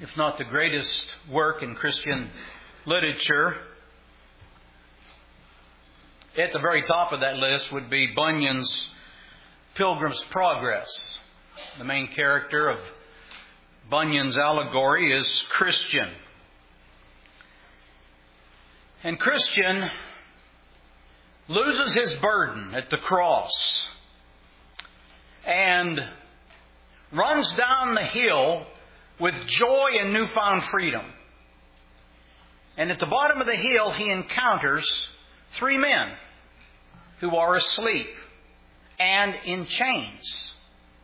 if not the greatest work in Christian literature. At the very top of that list would be Bunyan's Pilgrim's Progress. The main character of Bunyan's allegory is Christian. And Christian loses his burden at the cross and runs down the hill with joy and newfound freedom. And at the bottom of the hill, he encounters 3 men who are asleep and in chains.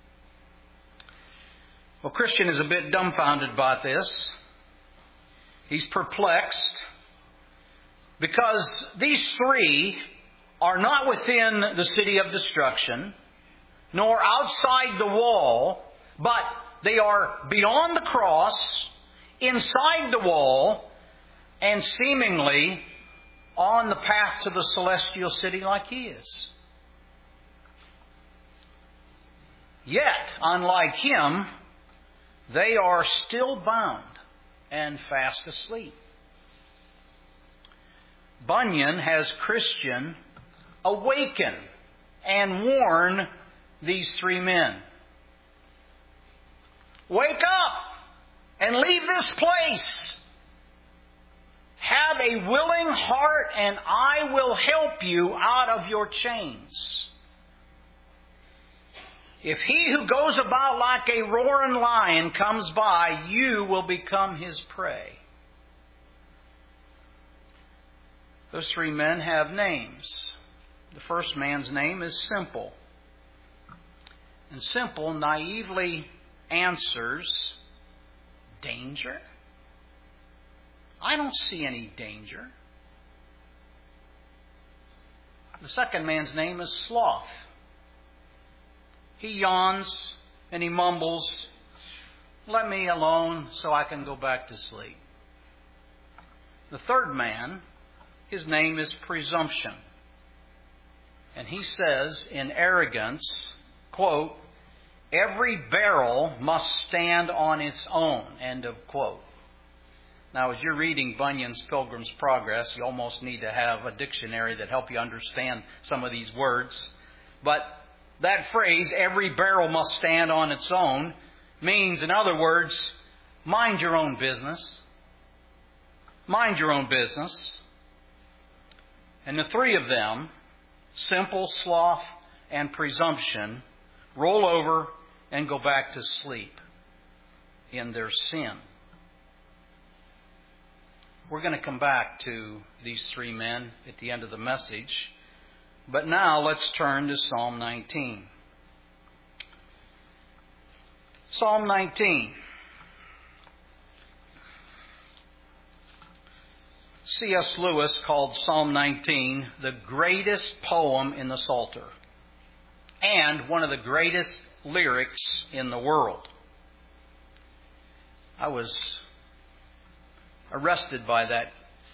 Well, Christian is a bit dumbfounded by this. He's perplexed because these 3 are not within the city of destruction, nor outside the wall, but they are beyond the cross, inside the wall, and seemingly on the path to the celestial city like he is. Yet, unlike him, they are still bound and fast asleep. Bunyan has Christian awaken and warn these 3 men. Wake up and leave this place. Have a willing heart and I will help you out of your chains. If he who goes about like a roaring lion comes by, you will become his prey. Those 3 men have names. The first man's name is Simple. And Simple naively answers, danger? I don't see any danger. The second man's name is Sloth. He yawns and he mumbles, let me alone so I can go back to sleep. The third man, his name is Presumption. And he says in arrogance, quote, every barrel must stand on its own, end of quote. Now, as you're reading Bunyan's Pilgrim's Progress, you almost need to have a dictionary that help you understand some of these words. But that phrase, every barrel must stand on its own, means, in other words, mind your own business. Mind your own business. And the 3 of them, Simple, Sloth, and Presumption, roll over and go back to sleep in their sin. We're going to come back to these 3 men at the end of the message. But now let's turn to Psalm 19. Psalm 19. C.S. Lewis called Psalm 19 the greatest poem in the Psalter and one of the greatest lyrics in the world. I was arrested by that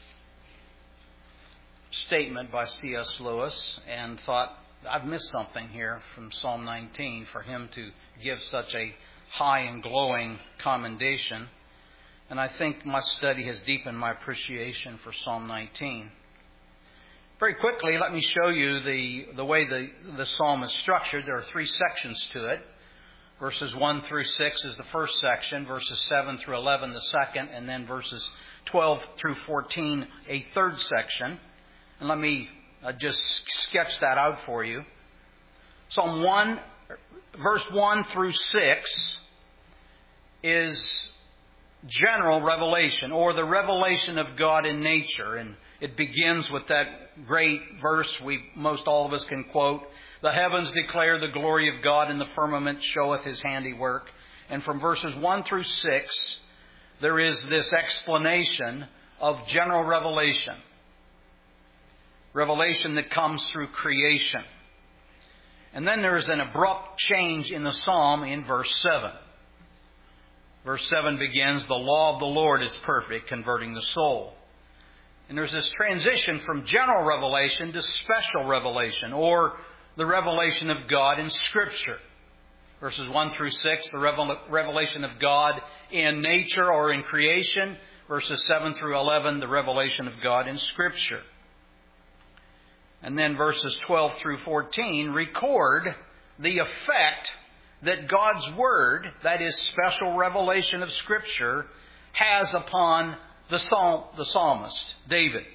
statement by C.S. Lewis and thought, I've missed something here from Psalm 19 for him to give such a high and glowing commendation. And I think my study has deepened my appreciation for Psalm 19. Very quickly, let me show you the way the psalm is structured. There are 3 sections to it. Verses 1 through 6 is the first section, verses 7 through 11 the second, and then verses 12 through 14 a third section. And let me just sketch that out for you. Psalm 1, verse 1 through 6 is general revelation, or the revelation of God in nature. And it begins with that great verse most all of us can quote. The heavens declare the glory of God, and the firmament showeth his handiwork. And from verses 1 through 6, there is this explanation of general revelation. Revelation that comes through creation. And then there is an abrupt change in the psalm in verse 7. Verse 7 begins, the law of the Lord is perfect, converting the soul. And there's this transition from general revelation to special revelation, or the revelation of God in Scripture. Verses 1 through 6, the revelation of God in nature or in creation. Verses 7 through 11, the revelation of God in Scripture. And then verses 12 through 14 record the effect that God's Word, that is special revelation of Scripture, has upon the psalmist, David.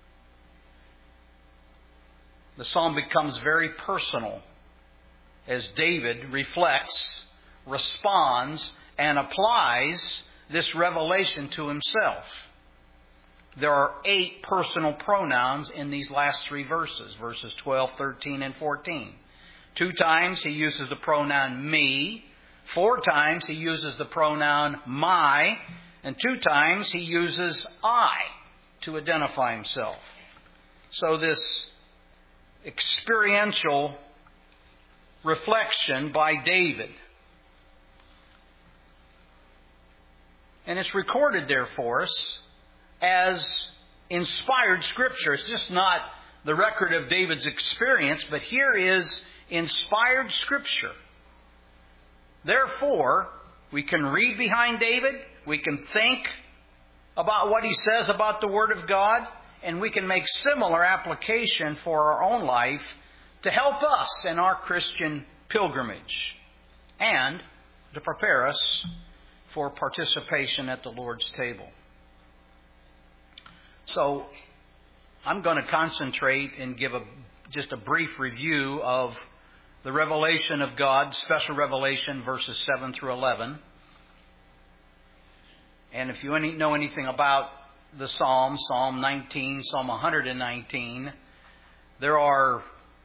The psalm becomes very personal as David reflects, responds, and applies this revelation to himself. There are 8 personal pronouns in these last 3 verses, verses 12, 13, and 14. 2 times he uses the pronoun me. 4 times he uses the pronoun my. And 2 times he uses I to identify himself. So this experiential reflection by David. And it's recorded there for us as inspired Scripture. It's just not the record of David's experience, but here is inspired Scripture. Therefore, we can read behind David, we can think about what he says about the Word of God, and we can make similar application for our own life to help us in our Christian pilgrimage and to prepare us for participation at the Lord's table. So, I'm going to concentrate and give just a brief review of the revelation of God, special revelation, verses 7 through 11. And if you know anything about the Psalms, Psalm 19, Psalm 119, there are,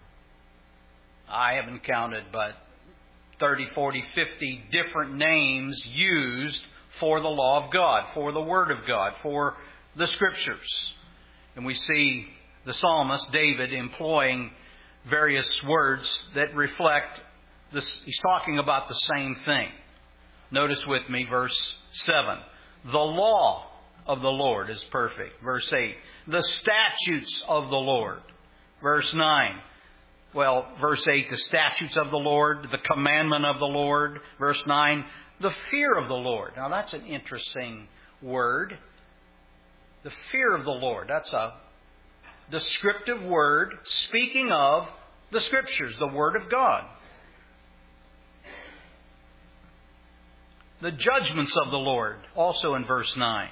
I haven't counted, but 30, 40, 50 different names used for the law of God, for the Word of God, for the Scriptures. And we see the psalmist, David, employing various words that reflect this. He's talking about the same thing. Notice with me verse 7. The law of the Lord is perfect. Verse 8. The statutes of the Lord. Verse 9. Well, verse 8, the statutes of the Lord, the commandment of the Lord. Verse 9, the fear of the Lord. Now that's an interesting word. The fear of the Lord. That's a descriptive word speaking of the Scriptures, the Word of God. The judgments of the Lord, also in verse 9.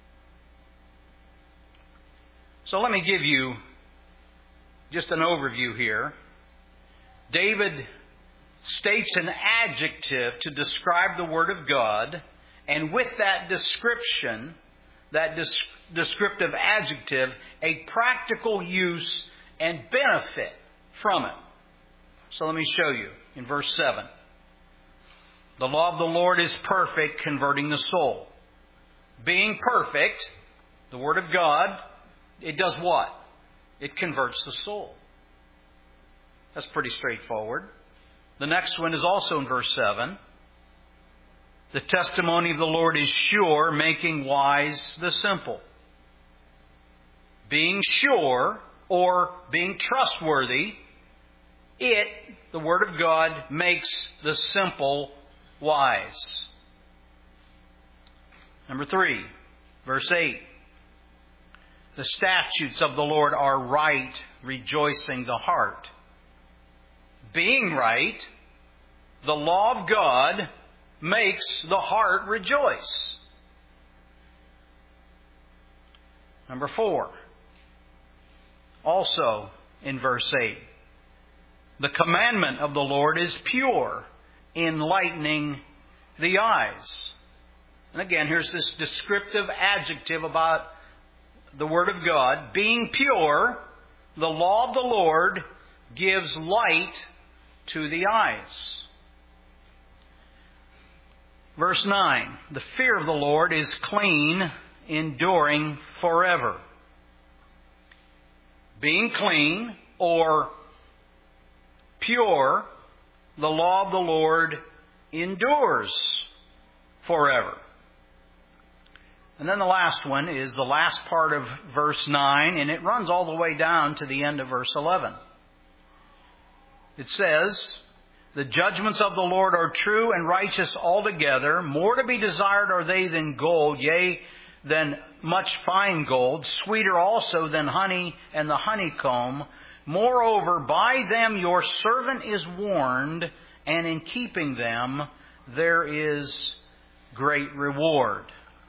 So let me give you just an overview here. David states an adjective to describe the Word of God, and with that description, that descriptive adjective, a practical use and benefit from it. So let me show you in verse 7. The law of the Lord is perfect, converting the soul. Being perfect, the Word of God, it does what? It converts the soul. That's pretty straightforward. The next one is also in verse 7. The testimony of the Lord is sure, making wise the simple. Being sure or being trustworthy, the Word of God, makes the simple wise. Number 3, verse 8. The statutes of the Lord are right, rejoicing the heart. Being right, the law of God makes the heart rejoice. Number 4, also in verse 8. The commandment of the Lord is pure, enlightening the eyes. And again, here's this descriptive adjective about the Word of God. Being pure, the law of the Lord gives light to the eyes. Verse 9. The fear of the Lord is clean, enduring forever. Being clean or pure, the law of the Lord endures forever. And then the last one is the last part of verse 9, and it runs all the way down to the end of verse 11. It says, The judgments of the Lord are true and righteous altogether. More to be desired are they than gold, yea, than much fine gold, sweeter also than honey and the honeycomb. Moreover, by them your servant is warned, and in keeping them there is great reward.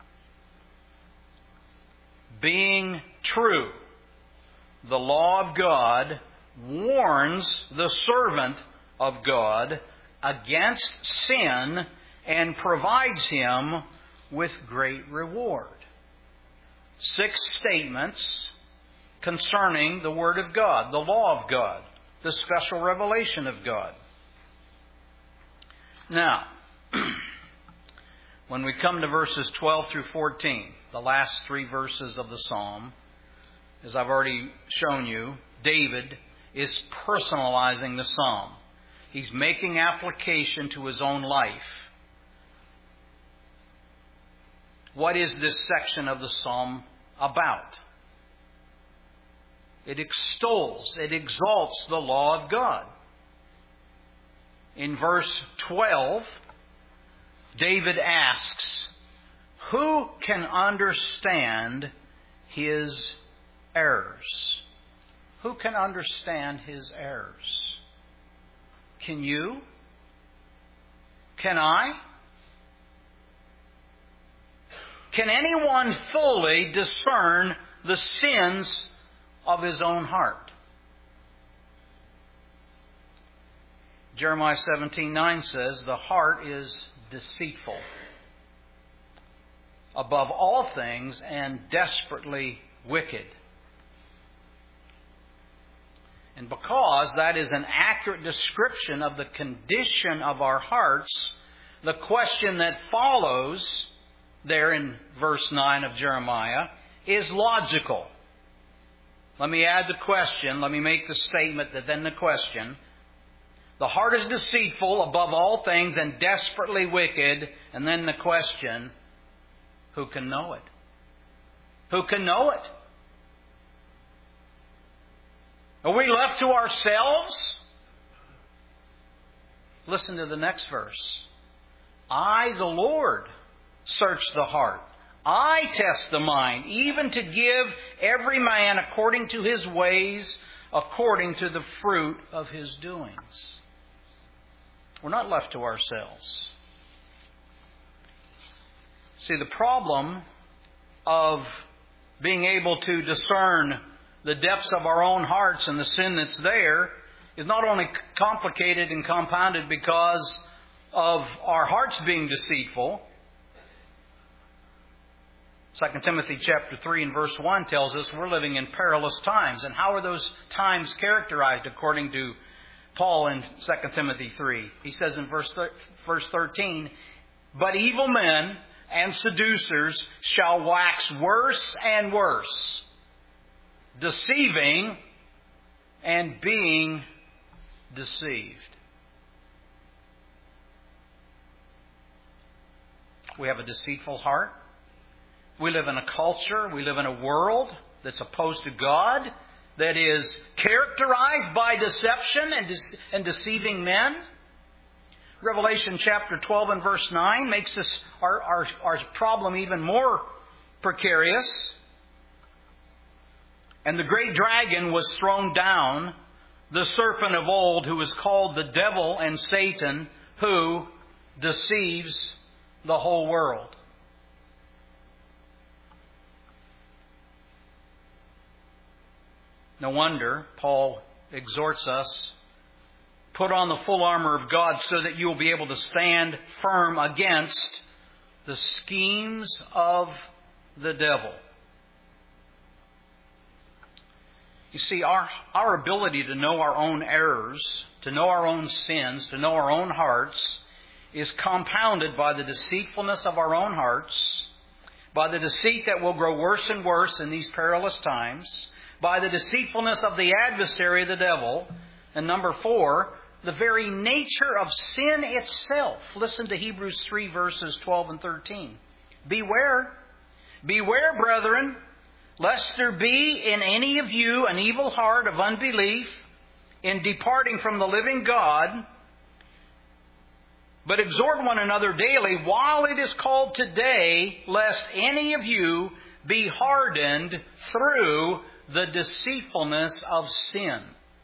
Being true, the law of God warns the servant of God against sin and provides him with great reward. 6 statements concerning the Word of God, the law of God, the special revelation of God. Now, when we come to verses 12 through 14, the last 3 verses of the psalm, as I've already shown you, David is personalizing the psalm. He's making application to his own life. What is this section of the psalm about? It extols, it exalts the law of God. In verse 12, David asks, who can understand his errors? Who can understand his errors? Can you? Can I? Can anyone fully discern the sins of his own heart? Jeremiah 17:9 says, the heart is deceitful above all things and desperately wicked. And because that is an accurate description of the condition of our hearts, the question that follows there in verse 9 of Jeremiah is logical. Let me add the question. Let me make the statement that then the question. The heart is deceitful above all things and desperately wicked. And then the question, who can know it? Who can know it? Are we left to ourselves? Listen to the next verse. I, the Lord, search the heart. I test the mind, even to give every man according to his ways, according to the fruit of his doings. We're not left to ourselves. See, the problem of being able to discern the depths of our own hearts and the sin that's there is not only complicated and compounded because of our hearts being deceitful. 2 Timothy chapter 3 and verse 1 tells us we're living in perilous times. And how are those times characterized according to Paul in 2 Timothy 3? He says in verse 13, but evil men and seducers shall wax worse and worse, deceiving and being deceived. We have a deceitful heart. We live in a culture, we live in a world that's opposed to God, that is characterized by deception and deceiving men. Revelation chapter 12 and verse 9 makes this our problem even more precarious. And the great dragon was thrown down, the serpent of old, who is called the devil and Satan, who deceives the whole world. No wonder Paul exhorts us, put on the full armor of God so that you will be able to stand firm against the schemes of the devil. You see, our ability to know our own errors, to know our own sins, to know our own hearts, is compounded by the deceitfulness of our own hearts, by the deceit that will grow worse and worse in these perilous times, by the deceitfulness of the adversary, the devil, and number 4, the very nature of sin itself. Listen to Hebrews 3 verses 12 and 13. Beware, brethren, lest there be in any of you an evil heart of unbelief in departing from the living God, But exhort one another daily while it is called today, lest any of you be hardened through the deceitfulness of sin.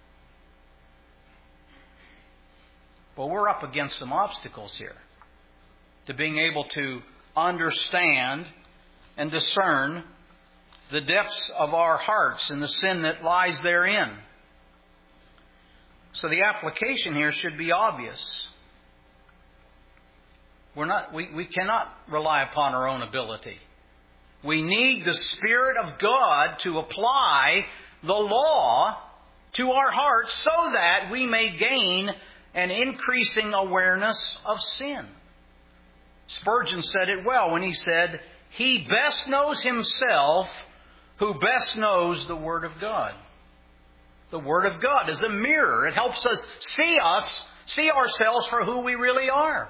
Well, we're up against some obstacles here to being able to understand and discern the depths of our hearts and the sin that lies therein. So the application here should be obvious. We cannot rely upon our own ability. We need the Spirit of God to apply the law to our hearts so that we may gain an increasing awareness of sin. Spurgeon said it well when he said, "He best knows himself who best knows the Word of God." The Word of God is a mirror. It helps us see ourselves for who we really are.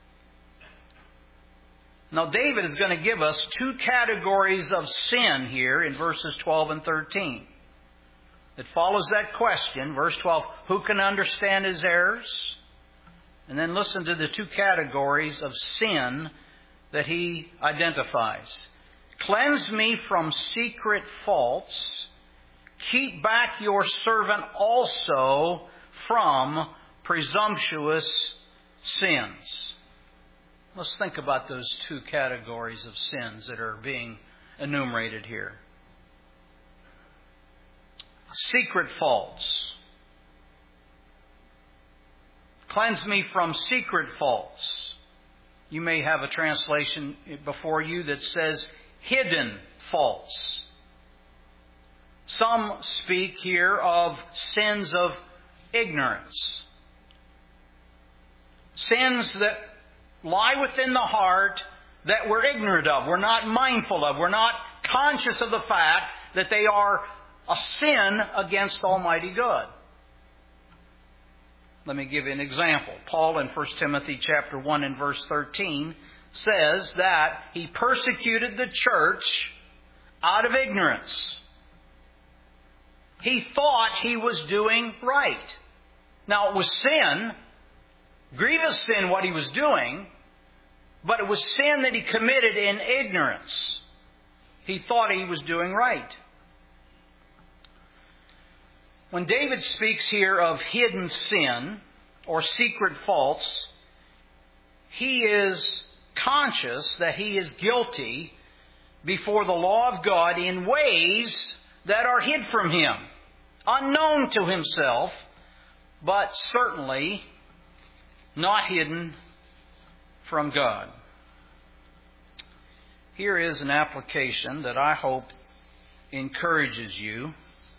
Now, David is going to give us two categories of sin here in verses 12 and 13. It follows that question, verse 12, who can understand his errors? And then listen to the two categories of sin that he identifies. Cleanse me from secret faults. Keep back your servant also from presumptuous sins. Let's think about those two categories of sins that are being enumerated here. Secret faults. Cleanse me from secret faults. You may have a translation before you that says hidden faults. Some speak here of sins of ignorance. Sins that lie within the heart that we're ignorant of. We're not mindful of. We're not conscious of the fact that they are a sin against Almighty God. Let me give you an example. Paul in 1 Timothy chapter 1 and verse 13 says that he persecuted the church out of ignorance. He thought he was doing right. Now, it was sin, grievous sin what he was doing, but it was sin that he committed in ignorance. He thought he was doing right. When David speaks here of hidden sin or secret faults, he is conscious that he is guilty before the law of God in ways that are hid from him, unknown to himself, but certainly not hidden from God. Here is an application that I hope encourages you,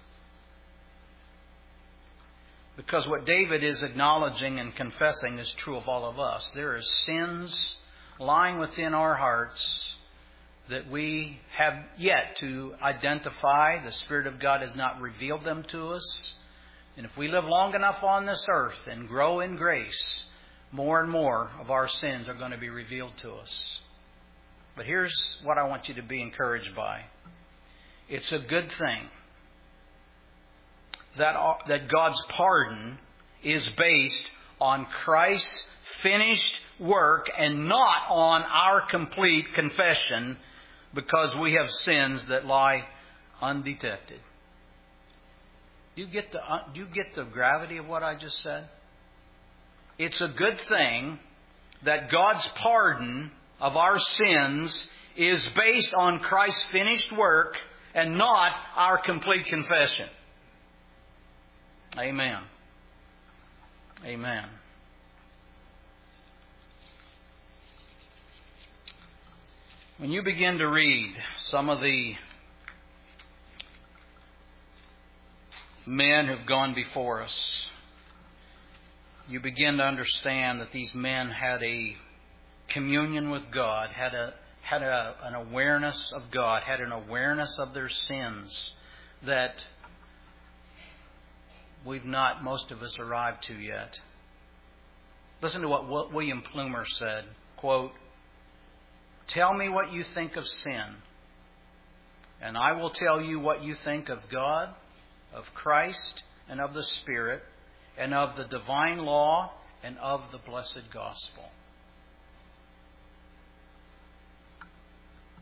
because what David is acknowledging and confessing is true of all of us. There are sins lying within our hearts that we have yet to identify. The Spirit of God has not revealed them to us. And if we live long enough on this earth and grow in grace, more and more of our sins are going to be revealed to us. But here's what I want you to be encouraged by. It's a good thing that God's pardon is based on Christ's finished work and not on our complete confession, because we have sins that lie undetected. Do you get the gravity of what I just said? It's a good thing that God's pardon of our sins is based on Christ's finished work and not our complete confession. Amen. Amen. When you begin to read some of the men who've gone before us, you begin to understand that these men had a communion with God, had an awareness of God, had an awareness of their sins that most of us arrived to yet. Listen to what William Plumer said, quote, "Tell me what you think of sin, and I will tell you what you think of God, of Christ, and of the Spirit, and of the divine law, and of the blessed gospel."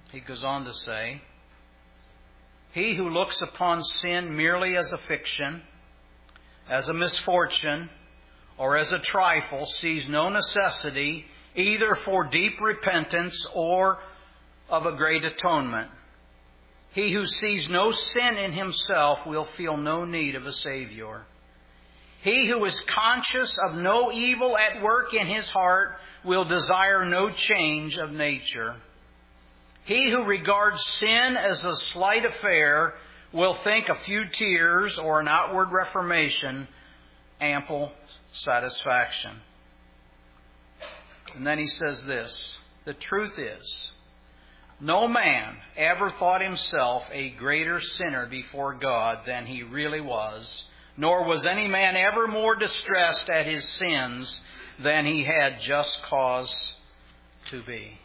He goes on to say, he who looks upon sin merely as a fiction, as a misfortune, or as a trifle, sees no necessity either for deep repentance or of a great atonement. He who sees no sin in himself will feel no need of a Savior. He who is conscious of no evil at work in his heart will desire no change of nature. He who regards sin as a slight affair will think a few tears or an outward reformation ample satisfaction. And then he says this, the truth is, no man ever thought himself a greater sinner before God than he really was, nor was any man ever more distressed at his sins than he had just cause to be.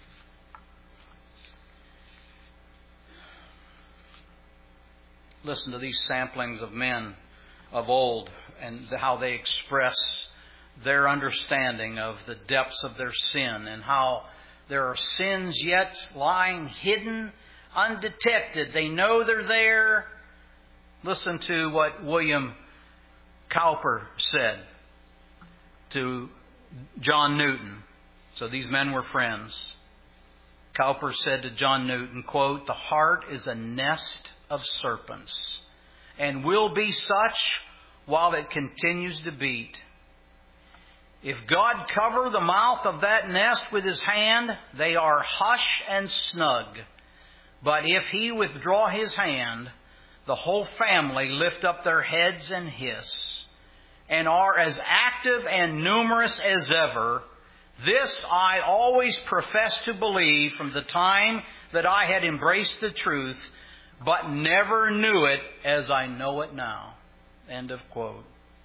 Listen to these samplings of men of old and how they express their understanding of the depths of their sin and how there are sins yet lying hidden, undetected. They know they're there. Listen to what William Cowper said to John Newton. So these men were friends. Cowper said to John Newton, quote, "The heart is a nest of serpents and will be such while it continues to beat. If God cover the mouth of that nest with His hand, they are hush and snug. But if He withdraw His hand, the whole family lift up their heads and hiss, and are as active and numerous as ever. This I always professed to believe from the time that I had embraced the truth, but never knew it as I know it now." End of quote.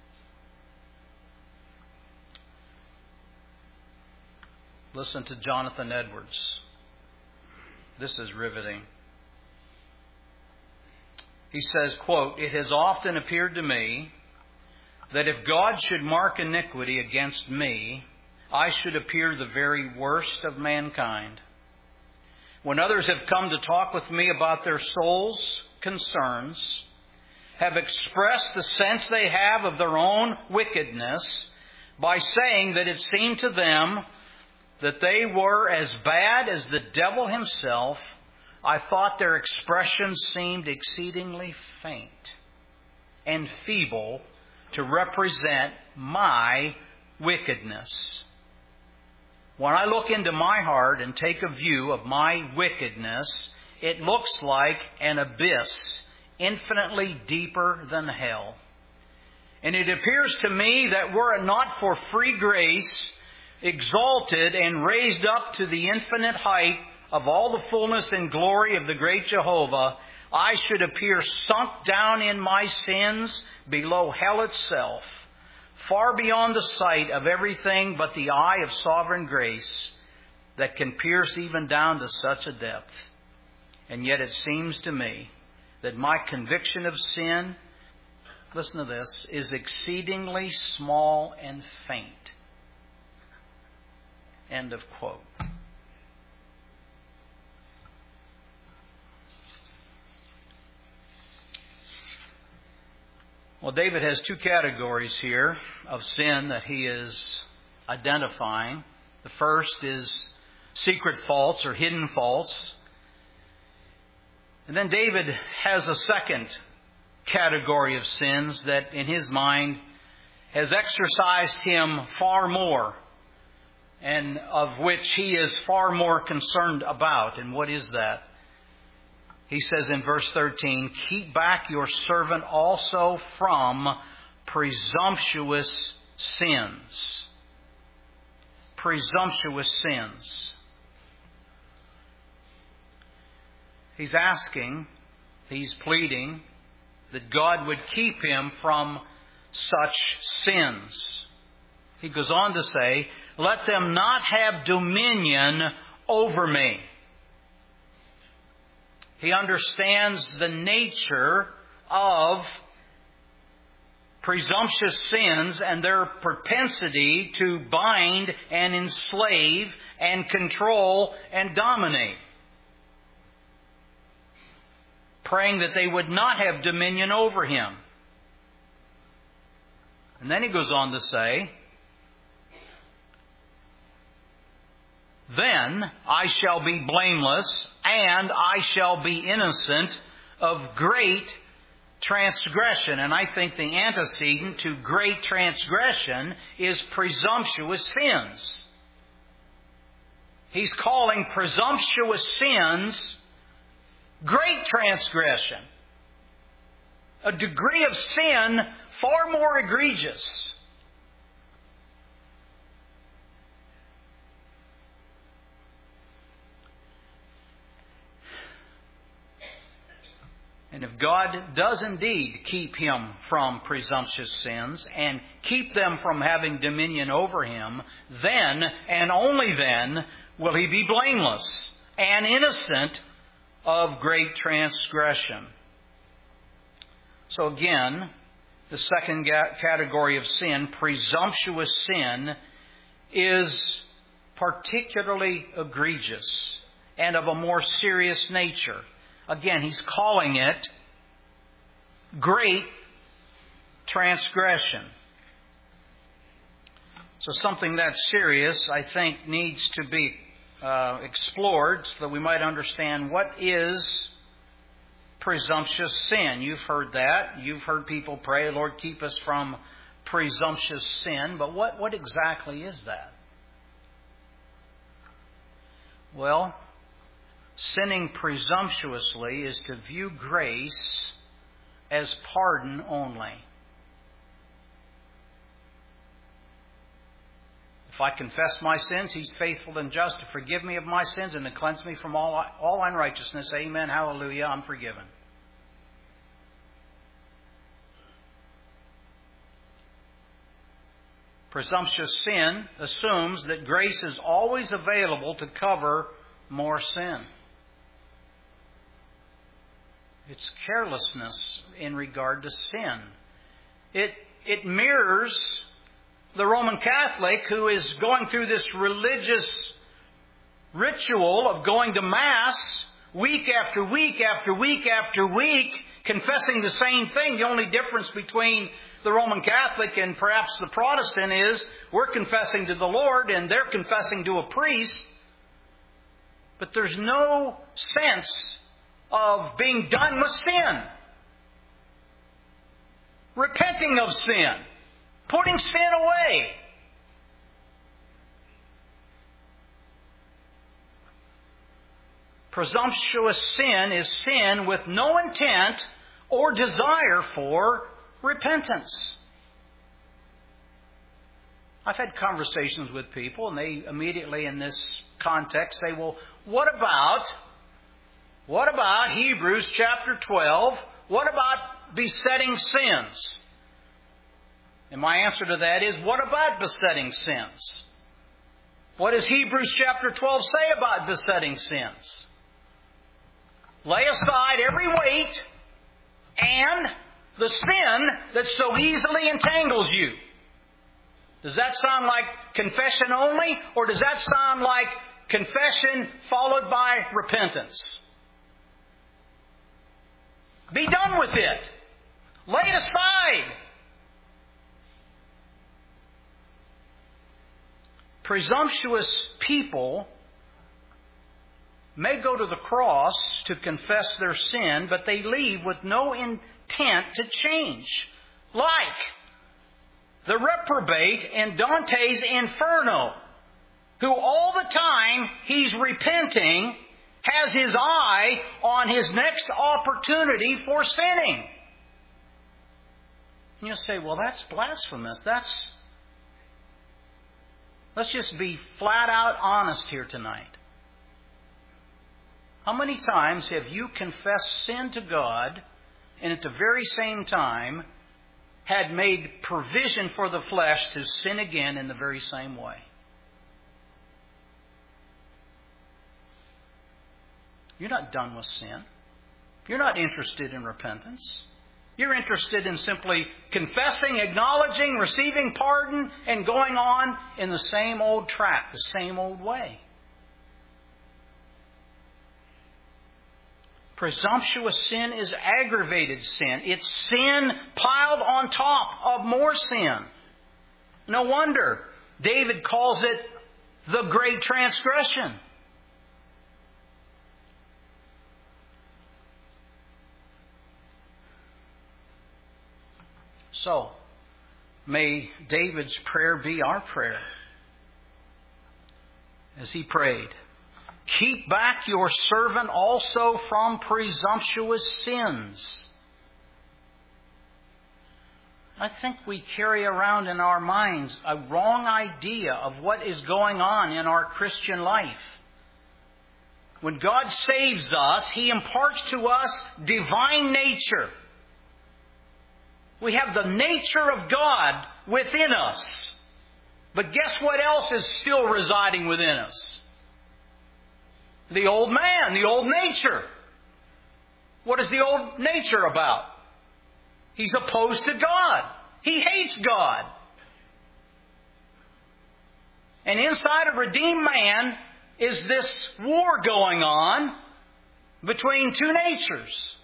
Listen to Jonathan Edwards. This is riveting. He says, quote, "It has often appeared to me that if God should mark iniquity against me, I should appear the very worst of mankind. When others have come to talk with me about their soul's concerns, have expressed the sense they have of their own wickedness by saying that it seemed to them that they were as bad as the devil himself, I thought their expressions seemed exceedingly faint and feeble to represent my wickedness. When I look into my heart and take a view of my wickedness, it looks like an abyss infinitely deeper than hell. And it appears to me that were it not for free grace, exalted and raised up to the infinite height of all the fullness and glory of the great Jehovah, I should appear sunk down in my sins below hell itself, far beyond the sight of everything but the eye of sovereign grace that can pierce even down to such a depth. And yet it seems to me that my conviction of sin, listen to this, is exceedingly small and faint." End of quote. Well, David has two categories here of sin that he is identifying. The first is secret faults or hidden faults. And then David has a second category of sins that in his mind has exercised him far more and of which he is far more concerned about. And what is that? He says in verse 13, "Keep back your servant also from presumptuous sins." Presumptuous sins. He's asking, he's pleading that God would keep him from such sins. He goes on to say, "Let them not have dominion over me." He understands the nature of presumptuous sins and their propensity to bind and enslave and control and dominate. praying that they would not have dominion over him. And then he goes on to say, then I shall be blameless, and I shall be innocent of great transgression. And I think the antecedent to great transgression is presumptuous sins. He's calling presumptuous sins great transgression. A degree of sin far more egregious. And if God does indeed keep him from presumptuous sins and keep them from having dominion over him, then and only then will he be blameless and innocent of great transgression. So again, the second category of sin, presumptuous sin, is particularly egregious and of a more serious nature. Again, he's calling it great transgression. So something that's serious, I think, needs to be explored so that we might understand what is presumptuous sin. You've heard that. You've heard people pray, Lord, keep us from presumptuous sin. But what exactly is that? Well, sinning presumptuously is to view grace as pardon only. If I confess my sins, He's faithful and just to forgive me of my sins and to cleanse me from all unrighteousness. Amen. Hallelujah. I'm forgiven. Presumptuous sin assumes that grace is always available to cover more sin. It's carelessness in regard to sin. It mirrors the Roman Catholic who is going through this religious ritual of going to Mass week after week after week after week, confessing the same thing. The only difference between the Roman Catholic and perhaps the Protestant is we're confessing to the Lord and they're confessing to a priest. But there's no sense of being done with sin. Repenting of sin. Putting sin away. Presumptuous sin is sin with no intent or desire for repentance. I've had conversations with people and they immediately in this context say, well, what about Hebrews chapter 12? What about besetting sins? And my answer to that is, what about besetting sins? What does Hebrews chapter 12 say about besetting sins? Lay aside every weight and the sin that so easily entangles you. Does that sound like confession only, or does that sound like confession followed by repentance? Be done with it. Lay it aside. Presumptuous people may go to the cross to confess their sin, but they leave with no intent to change. Like the reprobate in Dante's Inferno, who all the time he's repenting has his eye on his next opportunity for sinning. And you'll say, well, that's blasphemous. Let's just be flat out honest here tonight. How many times have you confessed sin to God and at the very same time had made provision for the flesh to sin again in the very same way? You're not done with sin. You're not interested in repentance. You're interested in simply confessing, acknowledging, receiving pardon, and going on in the same old track, the same old way. Presumptuous sin is aggravated sin. It's sin piled on top of more sin. No wonder David calls it the great transgression. So, may David's prayer be our prayer. As he prayed, keep back your servant also from presumptuous sins. I think we carry around in our minds a wrong idea of what is going on in our Christian life. When God saves us, He imparts to us divine nature. We have the nature of God within us. But guess what else is still residing within us? The old man, the old nature. What is the old nature about? He's opposed to God. He hates God. And inside a redeemed man is this war going on between two natures.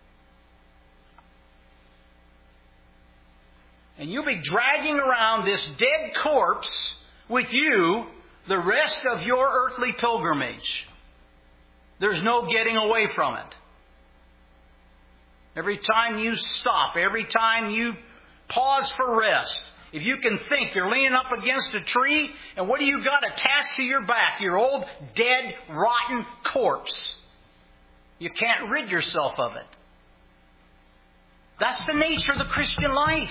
And you'll be dragging around this dead corpse with you the rest of your earthly pilgrimage. There's no getting away from it. Every time you stop, every time you pause for rest, if you can think, you're leaning up against a tree, and what do you got attached to your back? Your old, dead, rotten corpse. You can't rid yourself of it. That's the nature of the Christian life.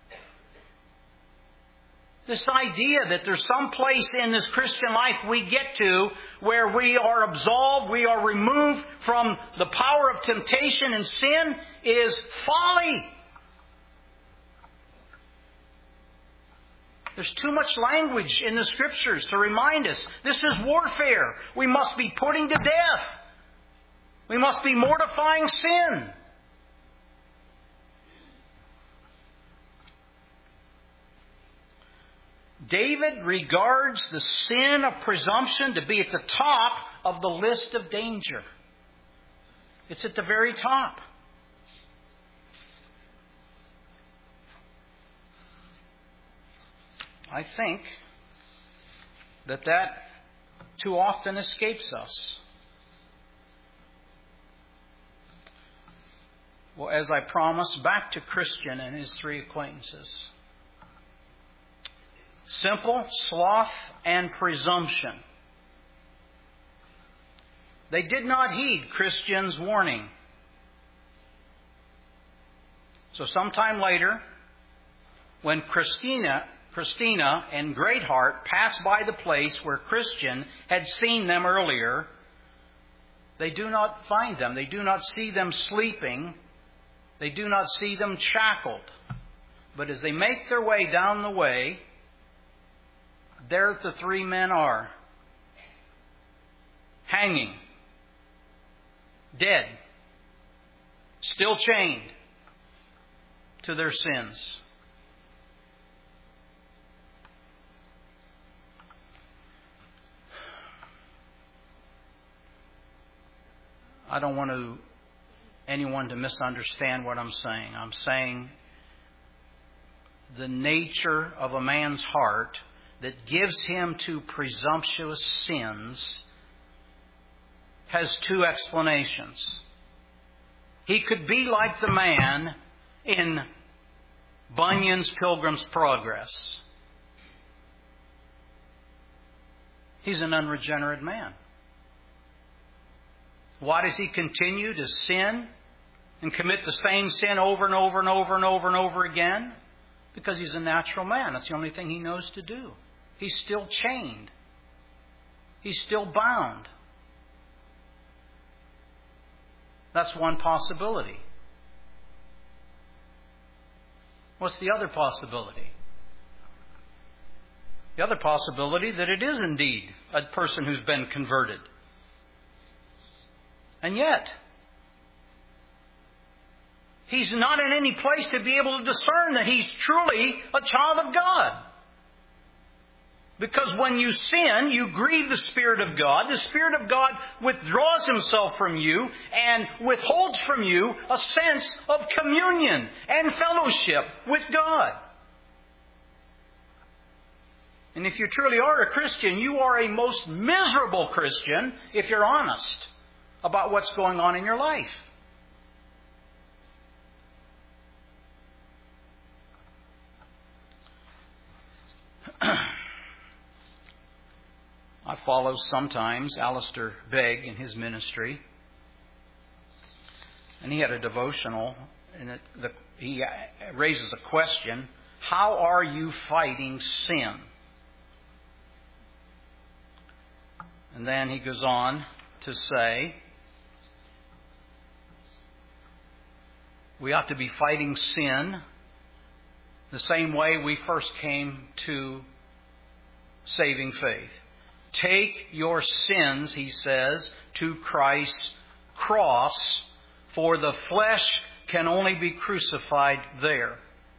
This idea that there's some place in this Christian life we get to where we are absolved, we are removed from the power of temptation and sin is folly. There's too much language in the Scriptures to remind us this is warfare. We must be putting to death. We must be mortifying sin. David regards the sin of presumption to be at the top of the list of danger. It's at the very top. I think that too often escapes us. Well, as I promised, back to Christian and his three acquaintances. Simple, sloth, and presumption. They did not heed Christian's warning. So sometime later, when Christina and Greatheart passed by the place where Christian had seen them earlier, they do not find them. They do not see them sleeping. They do not see them shackled. But as they make their way down the way, there the three men are, hanging, dead, still chained to their sins. I don't want anyone to misunderstand what I'm saying. I'm saying the nature of a man's heart that gives him to presumptuous sins has two explanations. He could be like the man in Bunyan's Pilgrim's Progress. He's an unregenerate man. Why does he continue to sin and commit the same sin over and over and over and over and over again? Because he's a natural man. That's the only thing he knows to do. He's still chained. He's still bound. That's one possibility. What's the other possibility? The other possibility that it is indeed a person who's been converted. And yet, he's not in any place to be able to discern that he's truly a child of God. Because when you sin, you grieve the Spirit of God. The Spirit of God withdraws Himself from you and withholds from you a sense of communion and fellowship with God. And if you truly are a Christian, you are a most miserable Christian if you're honest about what's going on in your life. I follow sometimes Alistair Begg in his ministry. And he had a devotional, and he raises a question: how are you fighting sin? And then he goes on to say, we ought to be fighting sin the same way we first came to saving faith. Take your sins, he says, to Christ's cross, for the flesh can only be crucified there.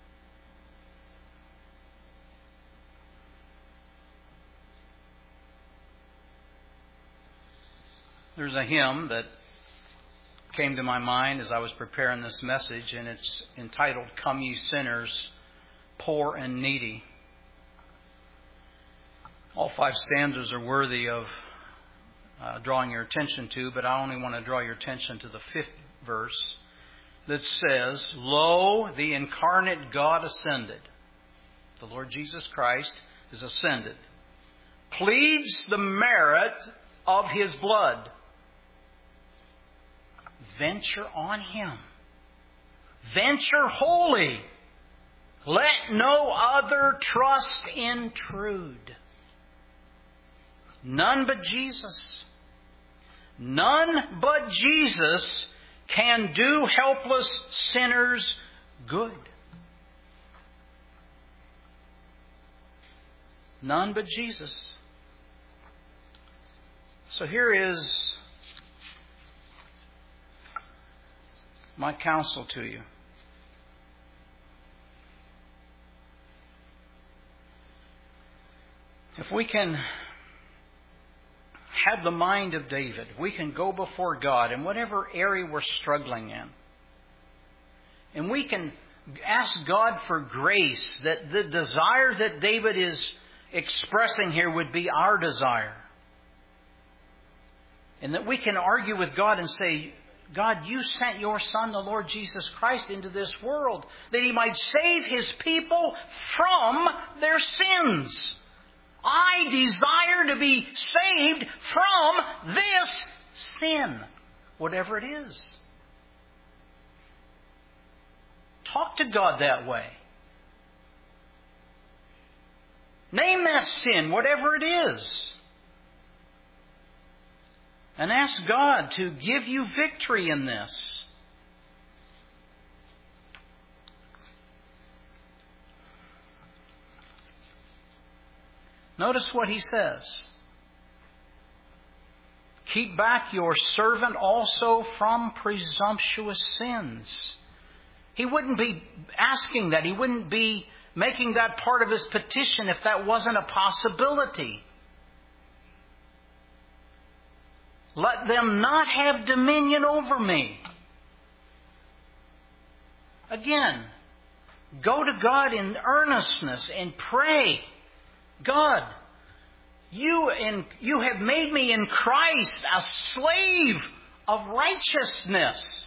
There's a hymn that came to my mind as I was preparing this message, and it's entitled, "Come Ye Sinners, Poor and Needy." All 5 stanzas are worthy of drawing your attention to, but I only want to draw your attention to the 5th verse that says, "Lo, the incarnate God ascended." The Lord Jesus Christ is ascended. "Pleads the merit of His blood. Venture on Him. Venture wholly. Let no other trust intrude. None but Jesus. None but Jesus can do helpless sinners good. None but Jesus." So here is my counsel to you. If we can have the mind of David, we can go before God in whatever area we're struggling in. And we can ask God for grace that the desire that David is expressing here would be our desire. And that we can argue with God and say, God, you sent your Son, the Lord Jesus Christ, into this world that He might save His people from their sins. I desire to be saved from this sin, whatever it is. Talk to God that way. Name that sin, whatever it is. And ask God to give you victory in this. Notice what he says. Keep back your servant also from presumptuous sins. He wouldn't be asking that. He wouldn't be making that part of his petition if that wasn't a possibility. Let them not have dominion over me. Again, go to God in earnestness and pray. God, you have made me in Christ a slave of righteousness.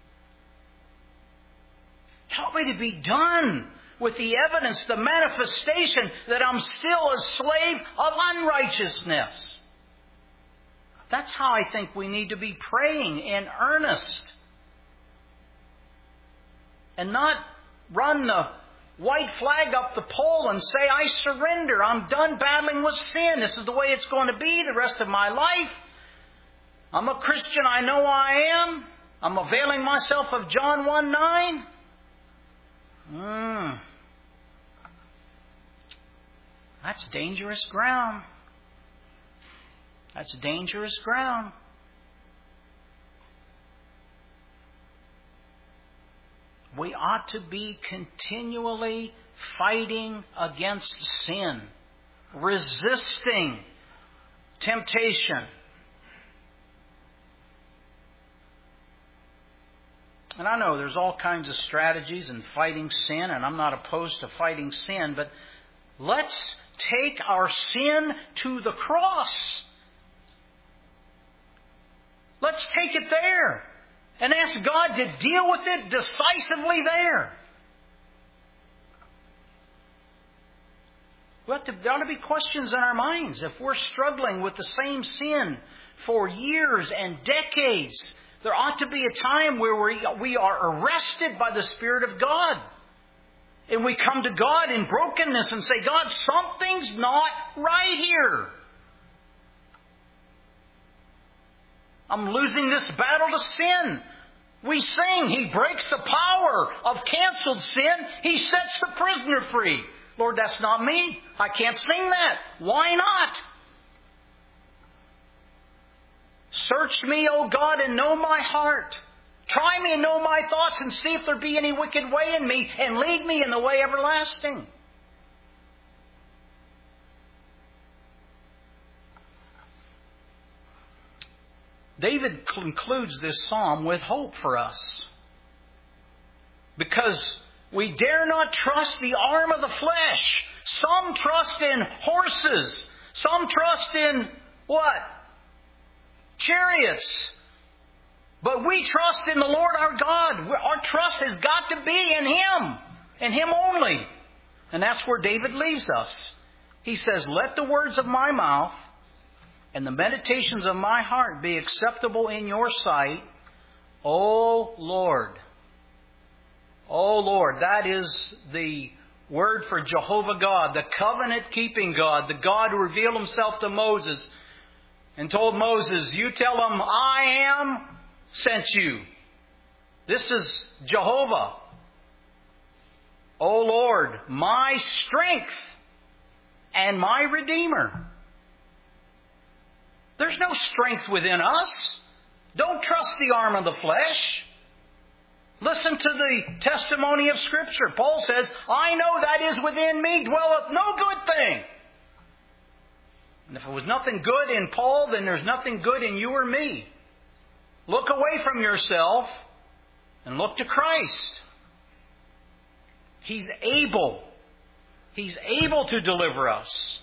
Help me to be done with the evidence, the manifestation that I'm still a slave of unrighteousness. That's how I think we need to be praying in earnest. And not run the white flag up the pole and say, I surrender. I'm done battling with sin. This is the way it's going to be the rest of my life. I'm a Christian. I know I am. I'm availing myself of John 1:9. That's dangerous ground. That's dangerous ground. We ought to be continually fighting against sin. resisting temptation. And I know there's all kinds of strategies in fighting sin, and I'm not opposed to fighting sin, but let's take our sin to the cross. Let's take it there and ask God to deal with it decisively there. There ought to be questions in our minds. If we're struggling with the same sin for years and decades, there ought to be a time where we are arrested by the Spirit of God. And we come to God in brokenness and say, God, something's not right here. I'm losing this battle to sin. We sing, He breaks the power of canceled sin. He sets the prisoner free. Lord, that's not me. I can't sing that. Why not? Search me, O God, and know my heart. Try me and know my thoughts and see if there be any wicked way in me, and lead me in the way everlasting. David concludes this psalm with hope for us. Because we dare not trust the arm of the flesh. Some trust in horses. Some trust in what? Chariots. But we trust in the Lord our God. Our trust has got to be in Him. And Him only. And that's where David leaves us. He says, let the words of my mouth and the meditations of my heart be acceptable in your sight, O Lord. O Lord, that is the word for Jehovah God, the covenant-keeping God, the God who revealed Himself to Moses and told Moses, you tell them, I am sent you. This is Jehovah. O Lord, my strength and my Redeemer. There's no strength within us. Don't trust the arm of the flesh. Listen to the testimony of Scripture. Paul says, I know that is within me dwelleth no good thing. And if it was nothing good in Paul, then there's nothing good in you or me. Look away from yourself and look to Christ. He's able. He's able to deliver us.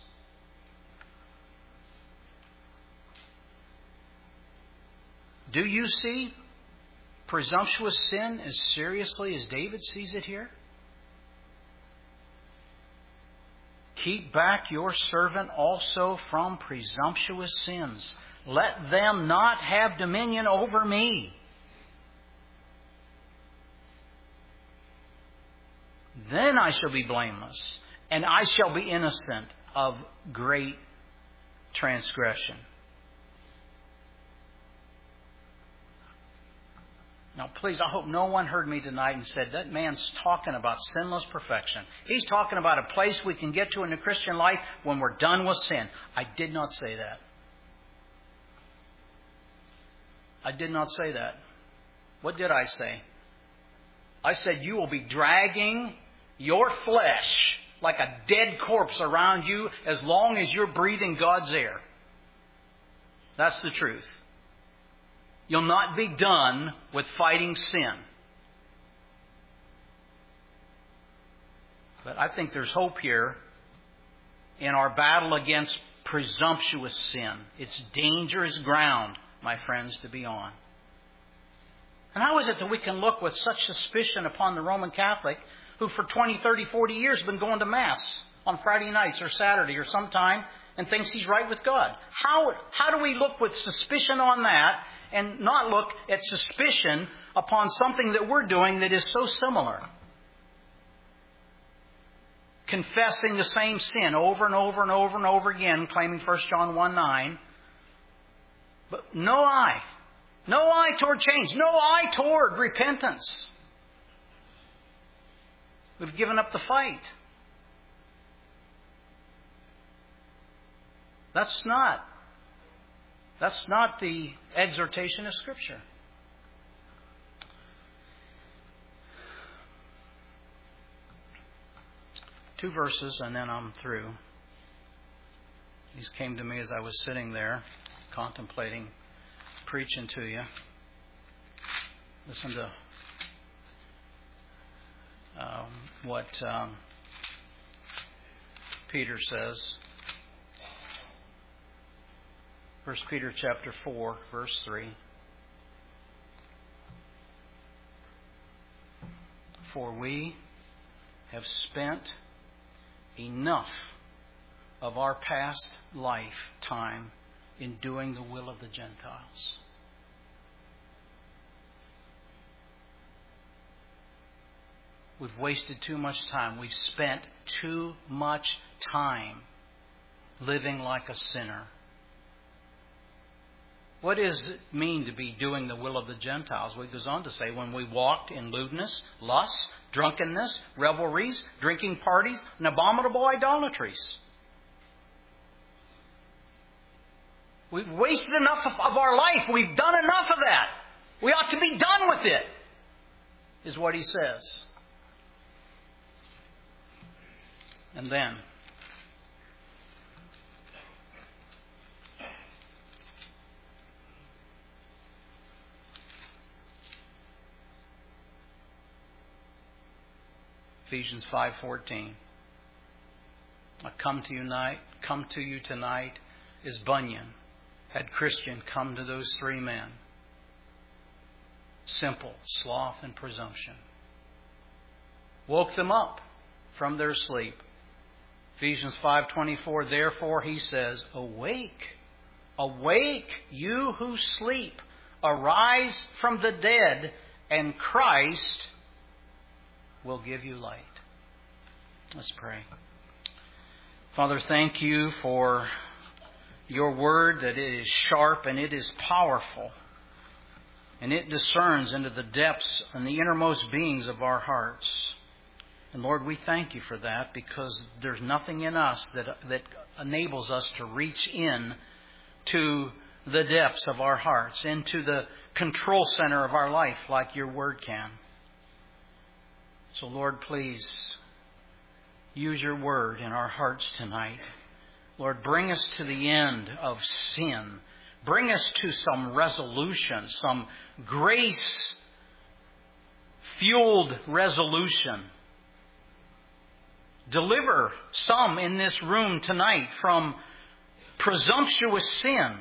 Do you see presumptuous sin as seriously as David sees it here? Keep back your servant also from presumptuous sins. Let them not have dominion over me. Then I shall be blameless, and I shall be innocent of great transgression. Now, please, I hope no one heard me tonight and said, that man's talking about sinless perfection. He's talking about a place we can get to in the Christian life when we're done with sin. I did not say that. I did not say that. What did I say? I said you will be dragging your flesh like a dead corpse around you as long as you're breathing God's air. That's the truth. You'll not be done with fighting sin. But I think there's hope here in our battle against presumptuous sin. It's dangerous ground, my friends, to be on. And how is it that we can look with such suspicion upon the Roman Catholic who for 20, 30, 40 years has been going to Mass on Friday nights or Saturday or sometime and thinks he's right with God? How do we look with suspicion on that and not look at suspicion upon something that we're doing that is so similar? Confessing the same sin over and over and over and over again, claiming 1 John 1:9. But no eye toward change. No eye toward repentance. We've given up the fight. That's not the exhortation of Scripture. Two verses and then I'm through. These came to me as I was sitting there contemplating preaching to you. Listen to what Peter says. 1 Peter chapter 4, verse 3. For we have spent enough of our past lifetime in doing the will of the Gentiles. We've wasted too much time. We've spent too much time living like a sinner. What does it mean to be doing the will of the Gentiles? Well, he goes on to say, when we walked in lewdness, lust, drunkenness, revelries, drinking parties, and abominable idolatries. We've wasted enough of our life. We've done enough of that. We ought to be done with it, is what he says. And then, Ephesians 5:14. I come to you tonight as Bunyan had Christian come to those three men. Simple, sloth, and presumption. Woke them up from their sleep. Ephesians 5:24, therefore he says, awake, awake, you who sleep, arise from the dead, and Christ will give you light. Let's pray. Father, thank you for your word, that it is sharp and it is powerful, and it discerns into the depths and the innermost beings of our hearts. And Lord, we thank you for that, because there's nothing in us that enables us to reach in to the depths of our hearts, into the control center of our life like your word can. So Lord, please use your word in our hearts tonight. Lord, bring us to the end of sin. Bring us to some resolution, some grace-fueled resolution. Deliver some in this room tonight from presumptuous sin.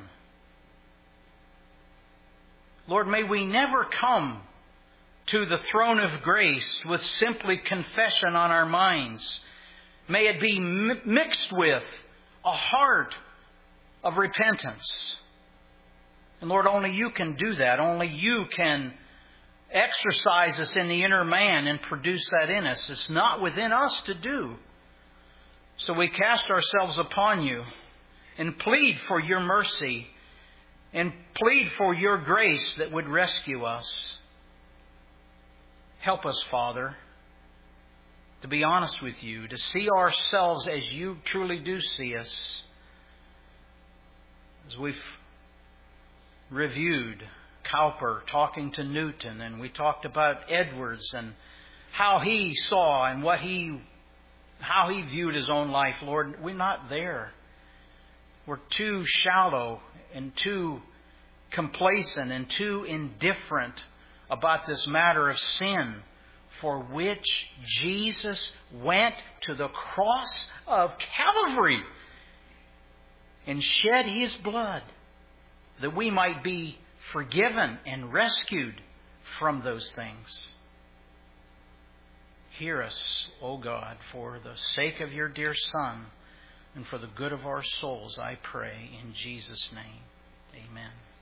Lord, may we never come to the throne of grace with simply confession on our minds. May it be mixed with a heart of repentance. And Lord, only you can do that. Only you can exercise us in the inner man and produce that in us. It's not within us to do. So we cast ourselves upon you and plead for your mercy and plead for your grace that would rescue us. Help us, Father, to be honest with you, to see ourselves as you truly do see us. As we've reviewed Cowper talking to Newton, and we talked about Edwards and how he saw and how he viewed his own life. Lord, we're not there. We're too shallow and too complacent and too indifferent about this matter of sin, for which Jesus went to the cross of Calvary and shed his blood that we might be forgiven and rescued from those things. Hear us, O God, for the sake of your dear Son and for the good of our souls, I pray in Jesus' name. Amen.